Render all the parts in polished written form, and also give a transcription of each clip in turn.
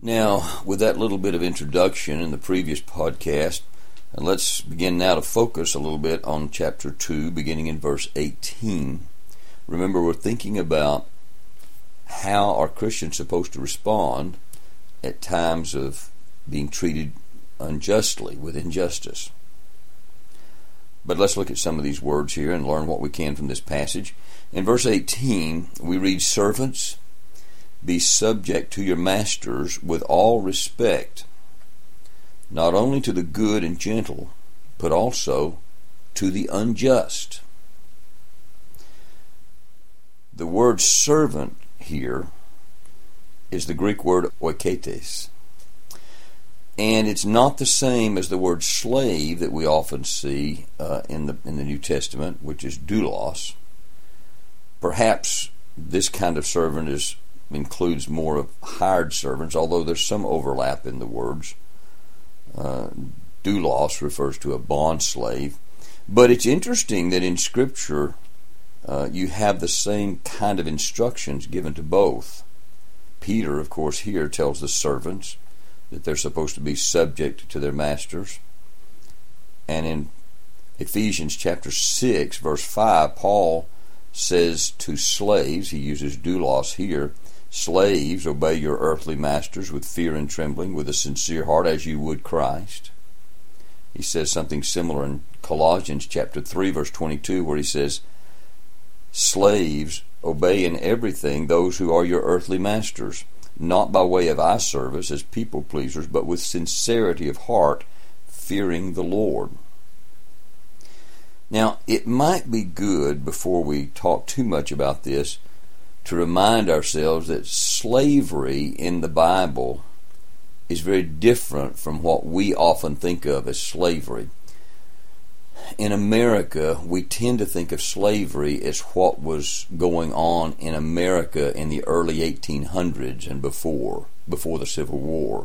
Now, with that little bit of introduction in the previous podcast, let's begin now to focus a little bit on chapter 2, beginning in verse 18. Remember, we're thinking about how are Christians supposed to respond at times of being treated unjustly, with injustice. But let's look at some of these words here and learn what we can from this passage. In verse 18, we read, "Servants, be subject to your masters with all respect, not only to the good and gentle, but also to the unjust." The word servant here is the Greek word oiketes. And it's not the same as the word slave that we often see in the New Testament, which is doulos. Perhaps this kind of servant includes more of hired servants, although there's some overlap in the words. Doulos refers to a bond slave. But it's interesting that in Scripture you have the same kind of instructions given to both. Peter, of course, here tells the servants that they're supposed to be subject to their masters. And in Ephesians chapter 6, verse 5, Paul says to slaves, he uses doulos here, "Slaves, obey your earthly masters with fear and trembling, with a sincere heart as you would Christ." He says something similar in Colossians chapter 3, verse 22, where he says, "Slaves, obey in everything those who are your earthly masters, not by way of eye service as people pleasers, but with sincerity of heart, fearing the Lord." Now, it might be good, before we talk too much about this, to remind ourselves that slavery in the Bible is very different from what we often think of as slavery. In America, we tend to think of slavery as what was going on in America in the early 1800s and before the Civil War.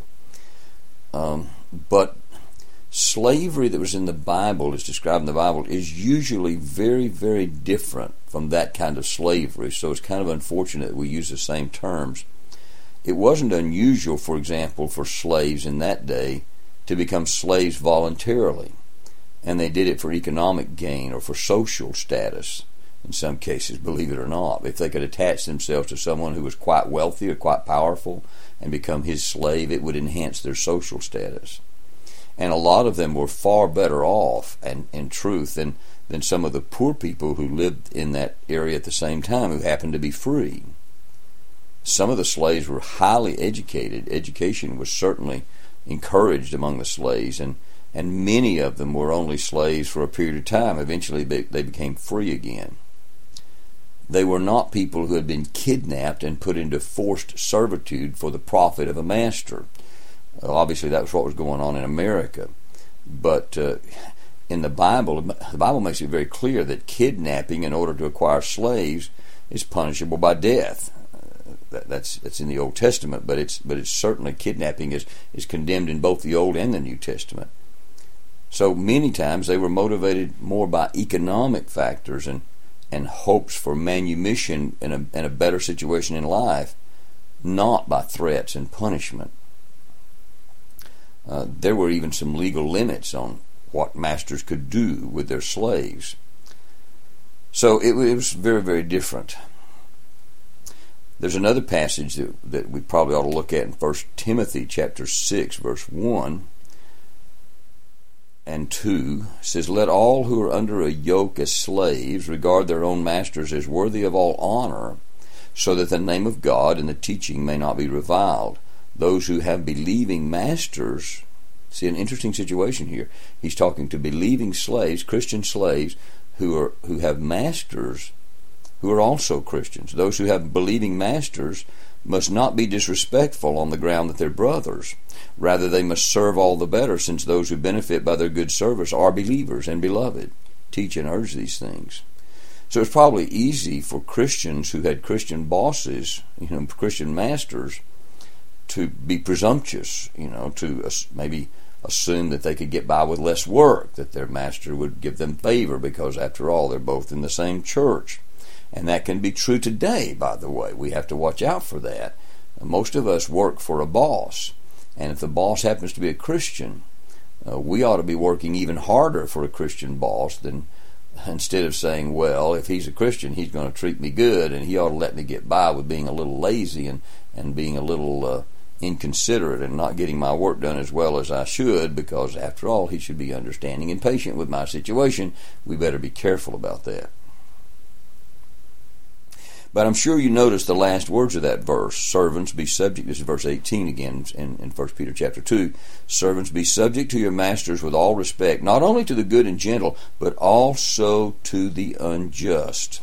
But slavery that was in the Bible, is described in the Bible, is usually very, very different from that kind of slavery. So it's kind of unfortunate that we use the same terms. It wasn't unusual, for example, for slaves in that day to become slaves voluntarily. And they did it for economic gain or for social status, in some cases, believe it or not. If they could attach themselves to someone who was quite wealthy or quite powerful and become his slave, it would enhance their social status. And a lot of them were far better off, and in truth, than some of the poor people who lived in that area at the same time who happened to be free. Some of the slaves were highly educated. Education was certainly encouraged among the slaves, and many of them were only slaves for a period of time. Eventually they became free again. They were not people who had been kidnapped and put into forced servitude for the profit of a master. Obviously that was what was going on in America. But in the Bible makes it very clear that kidnapping in order to acquire slaves is punishable by death. That's in the Old Testament, but it's certainly, kidnapping is condemned in both the Old and the New Testament. So many times they were motivated more by economic factors and hopes for manumission and a better situation in life, not by threats and punishment. There were even some legal limits on what masters could do with their slaves. So it was very, very different. There's another passage that we probably ought to look at in 1 Timothy chapter 6, verse 1 and 2. It says, "Let all who are under a yoke as slaves regard their own masters as worthy of all honor, so that the name of God and the teaching may not be reviled. Those who have believing masters," see, an interesting situation here. He's talking to believing slaves, Christian slaves, who have masters who are also Christians. Those who have believing masters must not be disrespectful on the ground that they're brothers. Rather, they must serve all the better, since those who benefit by their good service are believers and beloved. Teach and urge these things. So it's probably easy for Christians who had Christian bosses, Christian masters, to be presumptuous, to maybe assume that they could get by with less work, that their master would give them favor because, after all, they're both in the same church. And that can be true today, by the way. We have to watch out for that. Most of us work for a boss, and if the boss happens to be a Christian, we ought to be working even harder for a Christian boss than instead of saying, well, if he's a Christian, he's going to treat me good, and he ought to let me get by with being a little lazy and being a little inconsiderate and not getting my work done as well as I should, because after all, he should be understanding and patient with my situation. We better be careful about that. But I'm sure you noticed the last words of that verse. Servants, be subject. This is verse 18 again in 1 Peter chapter 2. Servants, be subject to your masters with all respect, not only to the good and gentle, but also to the unjust.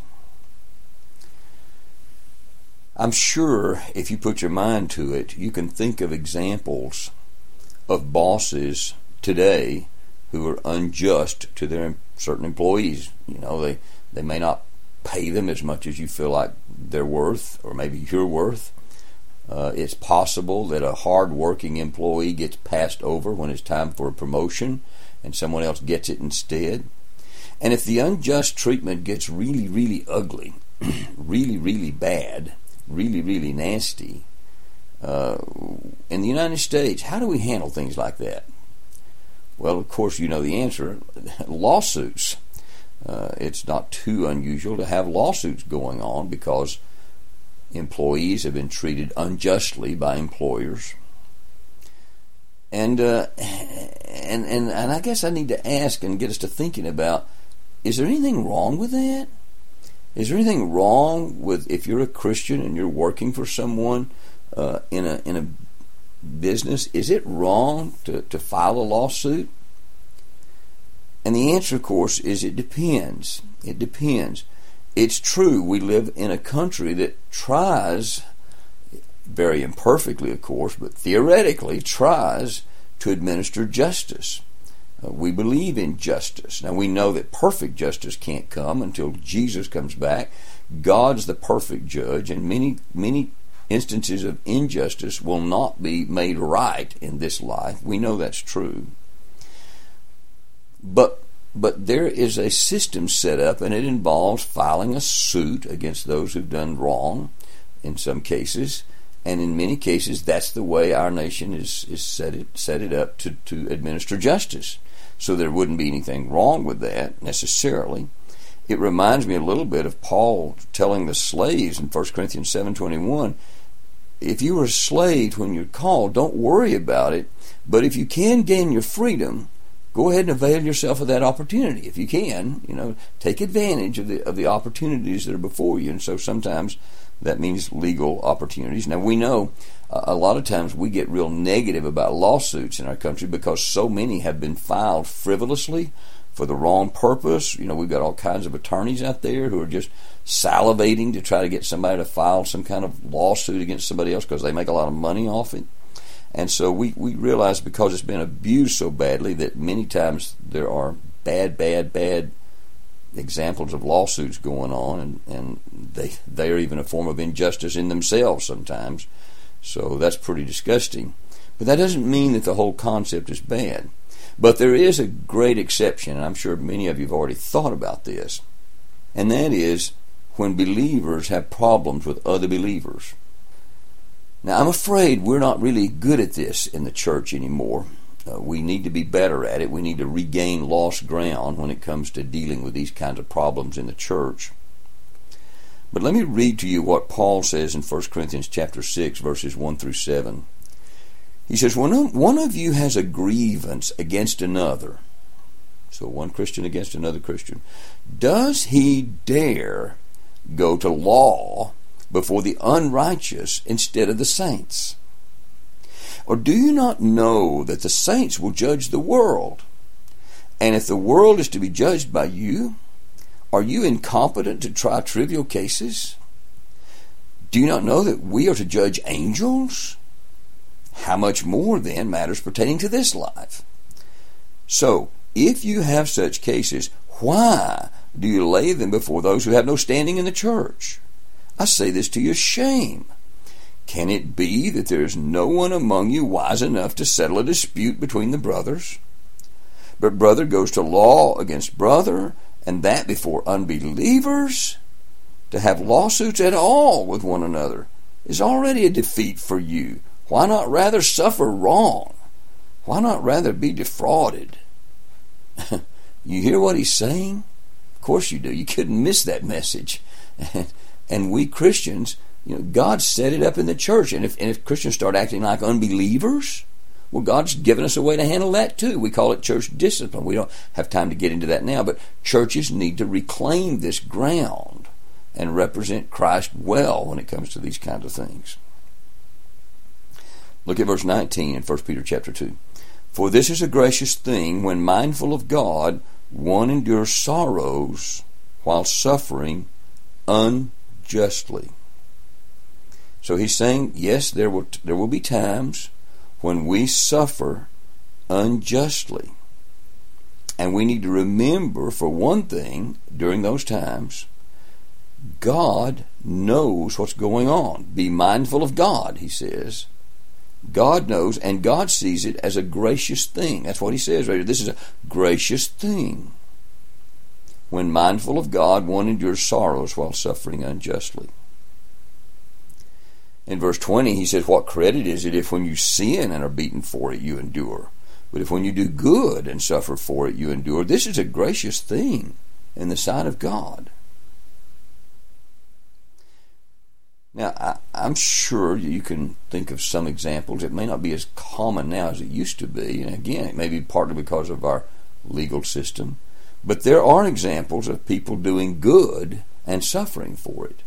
I'm sure if you put your mind to it, you can think of examples of bosses today who are unjust to their certain employees. You know, they may not pay them as much as you feel like they're worth, or maybe you're worth. It's possible that a hard-working employee gets passed over when it's time for a promotion and someone else gets it instead. And if the unjust treatment gets really, really ugly, really, really bad, really, really nasty, in the United States, how do we handle things like that? Well, of course, you know the answer. Lawsuits. It's not too unusual to have lawsuits going on because employees have been treated unjustly by employers. And I guess I need to ask and get us to thinking about, is there anything wrong with that? Is there anything wrong with if you're a Christian and you're working for someone in a business? Is it wrong to file a lawsuit? And the answer, of course, is it depends. It depends. It's true, we live in a country that tries, very imperfectly, of course, but theoretically tries to administer justice. We believe in justice. Now, we know that perfect justice can't come until Jesus comes back. God's the perfect judge, and many instances of injustice will not be made right in this life. We know that's true. But there is a system set up, and it involves filing a suit against those who've done wrong in some cases, and in many cases that's the way our nation is set it up to administer justice. So there wouldn't be anything wrong with that necessarily. It reminds me a little bit of Paul telling the slaves in 1 Corinthians 7:21, if you were a slave when you're called, don't worry about it, but if you can gain your freedom, go ahead and avail yourself of that opportunity. If you can, take advantage of the opportunities that are before you. And so sometimes that means legal opportunities. Now, we know a lot of times we get real negative about lawsuits in our country because so many have been filed frivolously for the wrong purpose. We've got all kinds of attorneys out there who are just salivating to try to get somebody to file some kind of lawsuit against somebody else because they make a lot of money off it. And so we realize because it's been abused so badly that many times there are bad examples of lawsuits going on, and they are even a form of injustice in themselves sometimes. So that's pretty disgusting. But that doesn't mean that the whole concept is bad. But there is a great exception, and I'm sure many of you have already thought about this, and that is when believers have problems with other believers. Now, I'm afraid we're not really good at this in the church anymore. We need to be better at it. We need to regain lost ground when it comes to dealing with these kinds of problems in the church. But let me read to you what Paul says in 1 Corinthians chapter 6, verses 1 through 7. He says, when one of you has a grievance against another, so one Christian against another Christian, does he dare go to law before the unrighteous instead of the saints? Or do you not know that the saints will judge the world? And if the world is to be judged by you, are you incompetent to try trivial cases? Do you not know that we are to judge angels? How much more then matters pertaining to this life? So, if you have such cases, why do you lay them before those who have no standing in the church? I say this to your shame. Can it be that there is no one among you wise enough to settle a dispute between the brothers? But brother goes to law against brother, and that before unbelievers? To have lawsuits at all with one another, is already a defeat for you. Why not rather suffer wrong? Why not rather be defrauded? You hear what he's saying? Of course you do. You couldn't miss that message. And we Christians, God set it up in the church. And if Christians start acting like unbelievers, well, God's given us a way to handle that too. We call it church discipline. We don't have time to get into that now, but churches need to reclaim this ground and represent Christ well when it comes to these kinds of things. Look at verse 19 in 1 Peter chapter 2. For this is a gracious thing, when mindful of God, one endures sorrows while suffering unjustly. So he's saying, yes, there will be times when we suffer unjustly. And we need to remember, for one thing, during those times, God knows what's going on. Be mindful of God, he says. God knows, and God sees it as a gracious thing. That's what he says right here. This is a gracious thing. When mindful of God, one endures sorrows while suffering unjustly. In verse 20, he says, what credit is it if when you sin and are beaten for it, you endure? But if when you do good and suffer for it, you endure, this is a gracious thing in the sight of God. Now, I'm sure you can think of some examples. It may not be as common now as it used to be. And again, it may be partly because of our legal system. But there are examples of people doing good and suffering for it.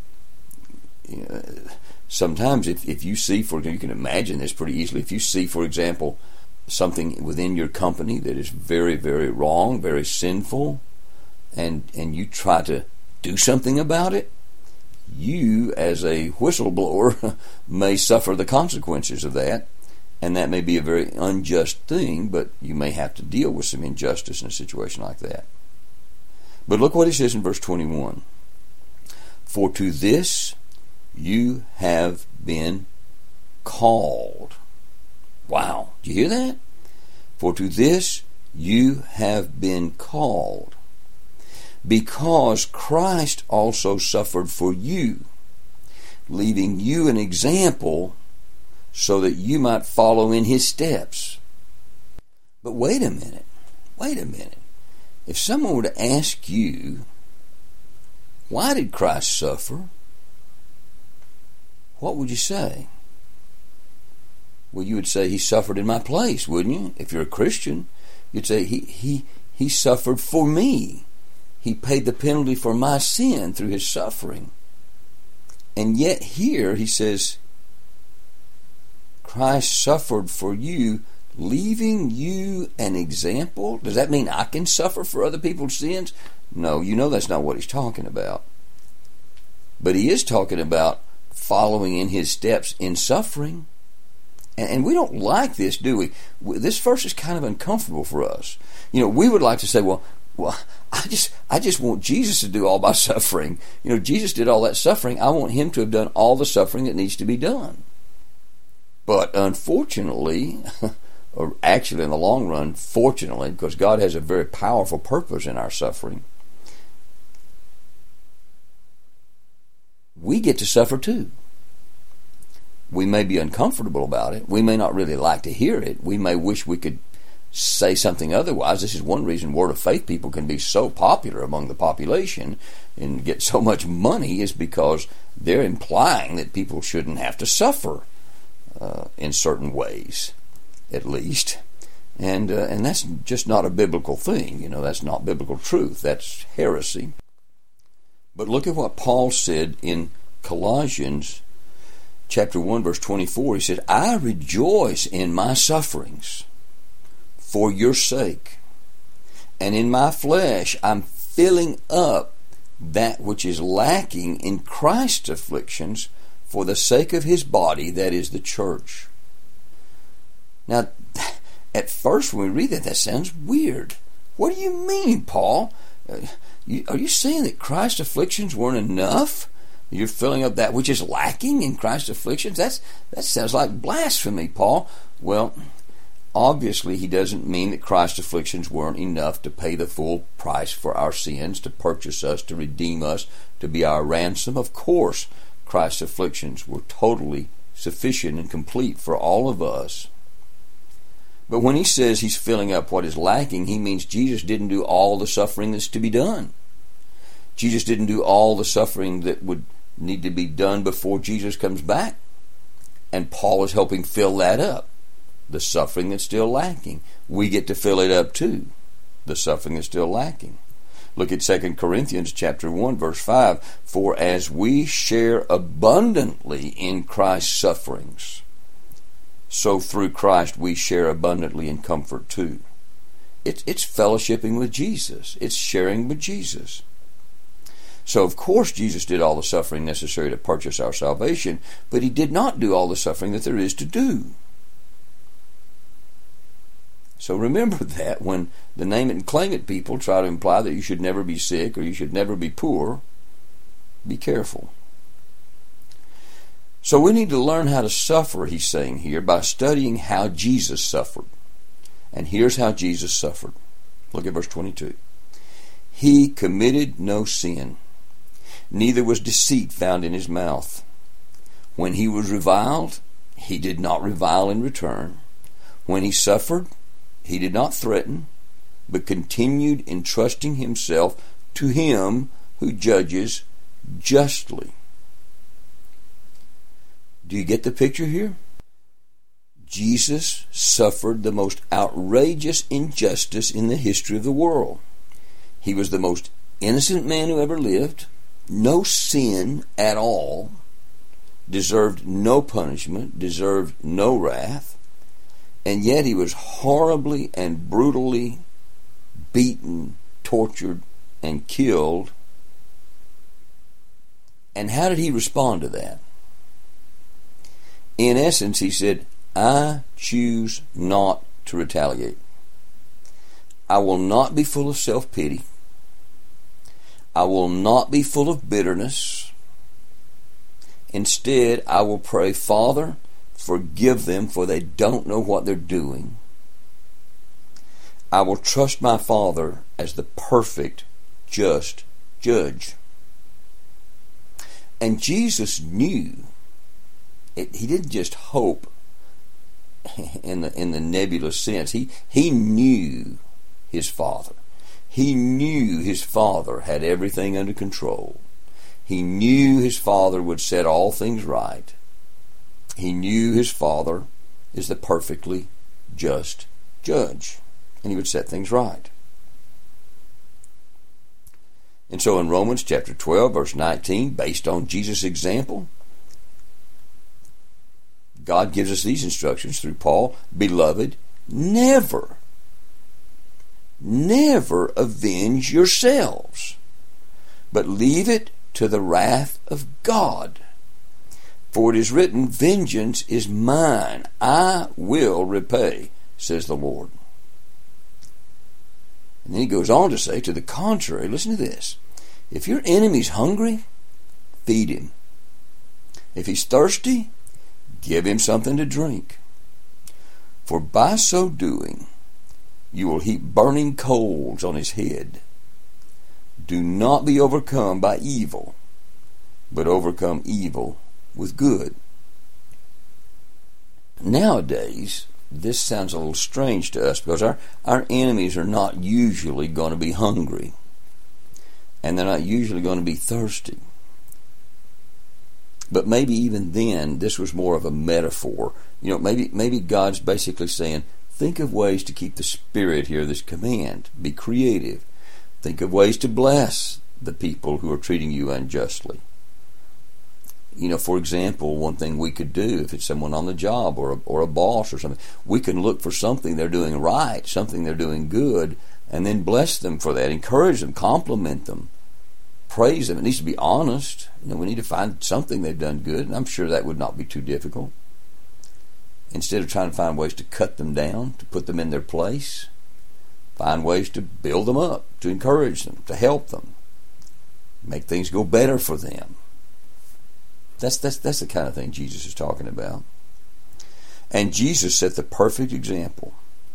Sometimes if you see, for example, you can imagine this pretty easily. If you see, for example, something within your company that is very, very wrong, very sinful, and you try to do something about it, you, as a whistleblower, may suffer the consequences of that, and that may be a very unjust thing, but you may have to deal with some injustice in a situation like that. But look what he says in verse 21. For to this you have been called. Wow, do you hear that? For to this you have been called, because Christ also suffered for you, leaving you an example so that you might follow in his steps. But wait a minute. If someone were to ask you, why did Christ suffer? What would you say? Well, you would say he suffered in my place, wouldn't you? If you're a Christian, you'd say he suffered for me. He paid the penalty for my sin through his suffering. And yet here he says, Christ suffered for you, leaving you an example. Does that mean I can suffer for other people's sins? No, that's not what he's talking about. But he is talking about following in his steps in suffering. And we don't like this, do we? This verse is kind of uncomfortable for us. We would like to say, well, I just want Jesus to do all my suffering. Jesus did all that suffering. I want him to have done all the suffering that needs to be done. But unfortunately, or actually in the long run, fortunately, because God has a very powerful purpose in our suffering, we get to suffer too. We may be uncomfortable about it. We may not really like to hear it. We may wish we could say something otherwise. This is one reason Word of Faith people can be so popular among the population and get so much money, is because they're implying that people shouldn't have to suffer in certain ways, at least. And that's just not a biblical thing. That's not biblical truth. That's heresy. But look at what Paul said in Colossians chapter 1, verse 24. He said, I rejoice in my sufferings for your sake, and in my flesh I'm filling up that which is lacking in Christ's afflictions for the sake of his body, that is the church. Now, at first when we read that sounds weird. What do you mean, Paul? Are you saying that Christ's afflictions weren't enough? You're filling up that which is lacking in Christ's afflictions? That sounds like blasphemy, Paul. Well, obviously he doesn't mean that Christ's afflictions weren't enough to pay the full price for our sins, to purchase us, to redeem us, to be our ransom. Of course, Christ's afflictions were totally sufficient and complete for all of us. But when he says he's filling up what is lacking, he means Jesus didn't do all the suffering that's to be done. Jesus didn't do all the suffering that would need to be done before Jesus comes back. And Paul is helping fill that up. The suffering that's still lacking. We get to fill it up too. The suffering that's still lacking. Look at 2 Corinthians chapter 1, verse 5. For as we share abundantly in Christ's sufferings, so through Christ we share abundantly in comfort too. It's fellowshipping with Jesus. It's sharing with Jesus. So of course Jesus did all the suffering necessary to purchase our salvation, but he did not do all the suffering that there is to do. So remember that when the name it and claim it people try to imply that you should never be sick or you should never be poor, be careful. So we need to learn how to suffer, he's saying here, by studying how Jesus suffered. And here's how Jesus suffered. Look at verse 22. He committed no sin, neither was deceit found in his mouth. When he was reviled, he did not revile in return. When he suffered, he did not threaten, but continued entrusting himself to him who judges justly. Do you get the picture here? Jesus suffered the most outrageous injustice in the history of the world. He was the most innocent man who ever lived, no sin at all, deserved no punishment, deserved no wrath, and yet he was horribly and brutally beaten, tortured, and killed. And how did he respond to that? In essence, he said, I choose not to retaliate. I will not be full of self-pity. I will not be full of bitterness. Instead, I will pray, Father, forgive them, for they don't know what they're doing. I will trust my Father as the perfect, just judge. And Jesus knew. He didn't just hope in the nebulous sense. He knew his Father. He knew his Father had everything under control. He knew his Father would set all things right. He knew his Father is the perfectly just judge, and he would set things right. And so in Romans chapter 12, verse 19, based on Jesus' example, God gives us these instructions through Paul. Beloved, never avenge yourselves, but leave it to the wrath of God. For it is written, vengeance is mine, I will repay, says the Lord. And then he goes on to say, to the contrary, listen to this. If your enemy's hungry, feed him. If he's thirsty, give him something to drink. For by so doing, you will heap burning coals on his head. Do not be overcome by evil, but overcome evil with good. Nowadays, this sounds a little strange to us because our enemies are not usually going to be hungry, and they're not usually going to be thirsty. But maybe even then, this was more of a metaphor. Maybe God's basically saying, think of ways to keep the spirit here, this command. Be creative. Think of ways to bless the people who are treating you unjustly. For example, one thing we could do, if it's someone on the job or a boss or something, we can look for something they're doing right, something they're doing good, and then bless them for that, encourage them, compliment them, praise them. It needs to be honest. We need to find something they've done good, and I'm sure that would not be too difficult. Instead of trying to find ways to cut them down, to put them in their place, find ways to build them up, to encourage them, to help them, make things go better for them. That's the kind of thing Jesus is talking about. And Jesus set the perfect example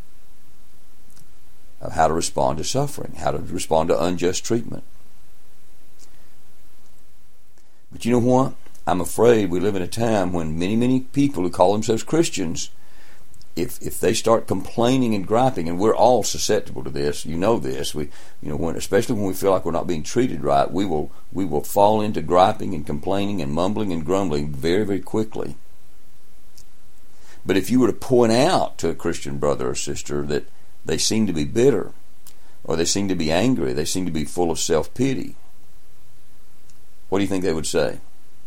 of how to respond to suffering, how to respond to unjust treatment. But you know what? I'm afraid we live in a time when many people who call themselves Christians, if they start complaining and griping, and we're all susceptible to this, you know this, especially when we feel like we're not being treated right, we will fall into griping and complaining and mumbling and grumbling very, very quickly. But if you were to point out to a Christian brother or sister that they seem to be bitter, or they seem to be angry, they seem to be full of self-pity, what do you think they would say?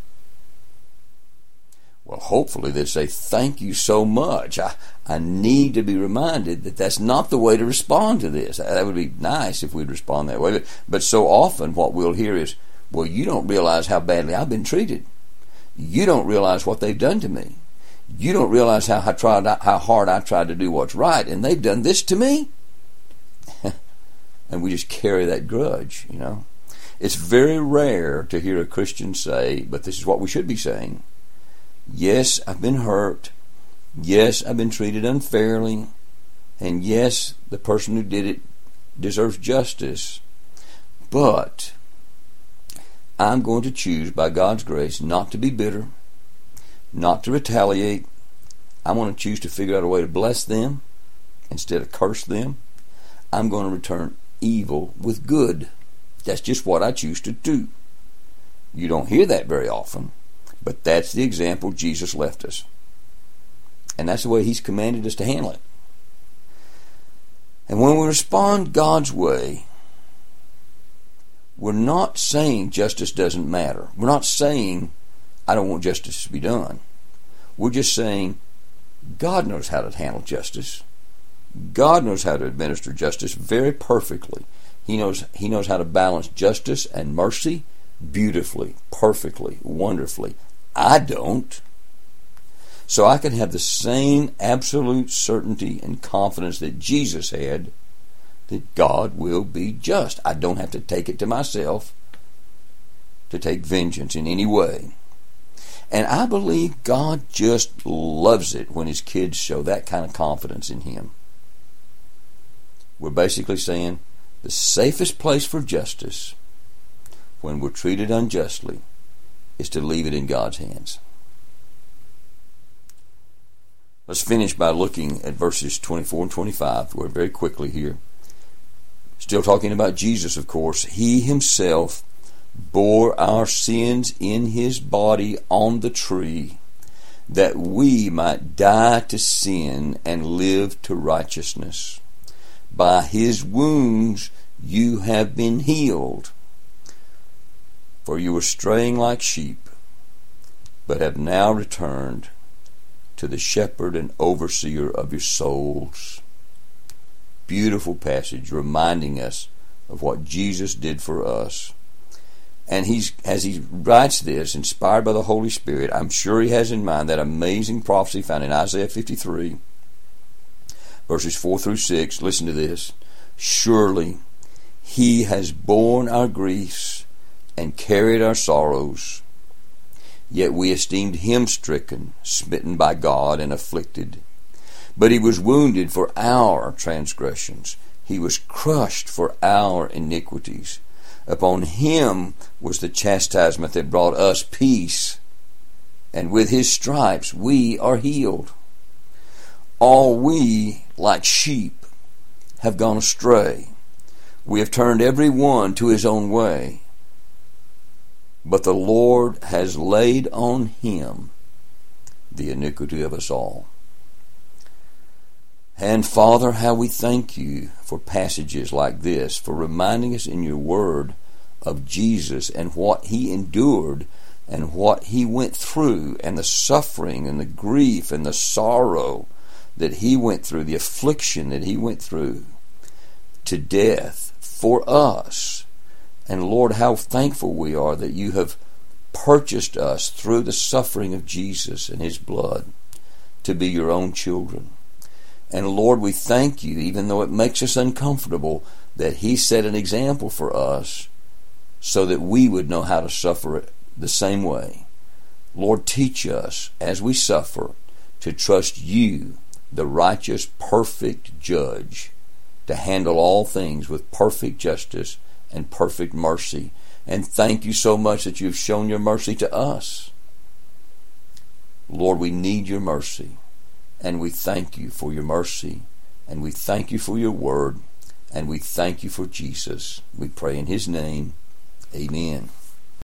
Well, hopefully they'd say, thank you so much. I need to be reminded that that's not the way to respond to this. That would be nice if we'd respond that way. But so often what we'll hear is, well, you don't realize how badly I've been treated. You don't realize what they've done to me. You don't realize how hard I tried to do what's right, and they've done this to me. And we just carry that grudge, It's very rare to hear a Christian say, but this is what we should be saying, yes, I've been hurt. Yes, I've been treated unfairly. And yes, the person who did it deserves justice. But I'm going to choose, by God's grace, not to be bitter, not to retaliate. I want to choose to figure out a way to bless them instead of curse them. I'm going to return evil with good. That's just what I choose to do. You don't hear that very often, but that's the example Jesus left us. And that's the way He's commanded us to handle it. And when we respond God's way, we're not saying justice doesn't matter. We're not saying I don't want justice to be done. We're just saying God knows how to handle justice. God knows how to administer justice very perfectly. He knows how to balance justice and mercy beautifully, perfectly, wonderfully. I don't. So I can have the same absolute certainty and confidence that Jesus had, that God will be just. I don't have to take it to myself to take vengeance in any way. And I believe God just loves it when His kids show that kind of confidence in Him. We're basically saying the safest place for justice when we're treated unjustly is to leave it in God's hands. Let's finish by looking at verses 24 and 25. We're very quickly here. Still talking about Jesus, of course. He Himself bore our sins in His body on the tree, that we might die to sin and live to righteousness. By His wounds you have been healed. For you were straying like sheep, but have now returned to the shepherd and overseer of your souls. Beautiful passage reminding us of what Jesus did for us. And as he writes this, inspired by the Holy Spirit, I'm sure he has in mind that amazing prophecy found in Isaiah 53, verses 4 through 6. Listen to this. Surely He has borne our griefs and carried our sorrows. Yet we esteemed Him stricken, smitten by God, and afflicted. But He was wounded for our transgressions. He was crushed for our iniquities. Upon Him was the chastisement that brought us peace, and with His stripes we are healed. All we, like sheep, have gone astray. We have turned every one to his own way. But the Lord has laid on Him the iniquity of us all. And Father, how we thank You for passages like this, for reminding us in Your Word of Jesus and what He endured and what He went through, and the suffering and the grief and the sorrow that He went through, the affliction that He went through to death for us. And Lord, how thankful we are that You have purchased us through the suffering of Jesus and His blood to be Your own children. And Lord, we thank You, even though it makes us uncomfortable, that He set an example for us so that we would know how to suffer it the same way. Lord, teach us as we suffer to trust You, the righteous, perfect judge, to handle all things with perfect justice and perfect mercy. And thank You so much that You've shown Your mercy to us. Lord, we need your mercy, and we thank you for your mercy, and we thank you for your word, and we thank you for Jesus. We pray in his name. Amen.